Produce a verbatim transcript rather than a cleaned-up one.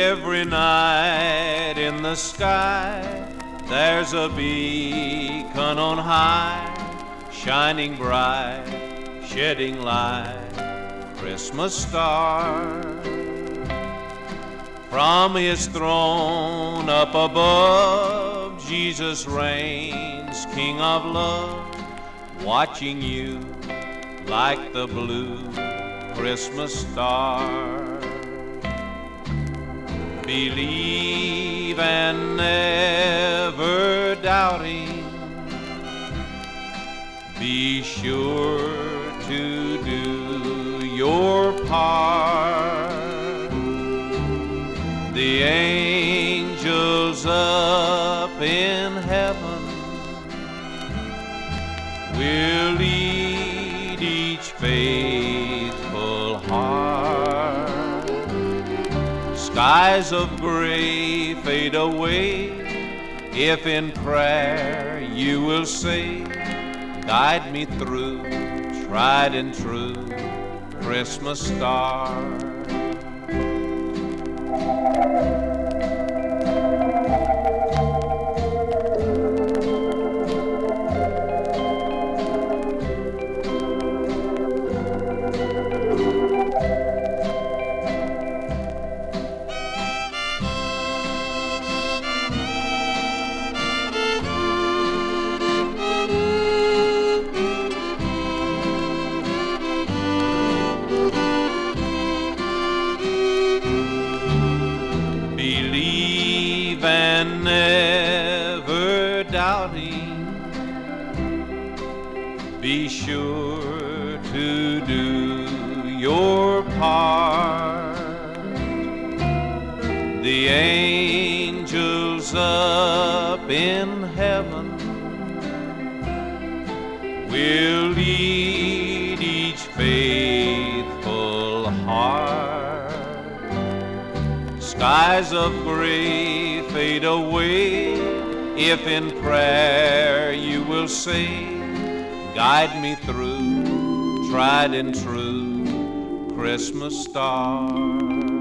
Every night in the sky there's a beacon on high, shining bright, shedding light, Christmas star. From his throne up above, Jesus reigns, King of love, watching you like the blue Christmas star. Believe and never doubting, be sure to do your part. The angels up in heaven will lead each faithful heart. Skies of gray fade away if in prayer you will say, guide me through tried and true Christmas star. Believe and never doubting, be sure to do your part. The angels up in heaven will lead each faithful heart. Skies of gray fade away if in prayer you will say, guide me through tried and true Christmas star.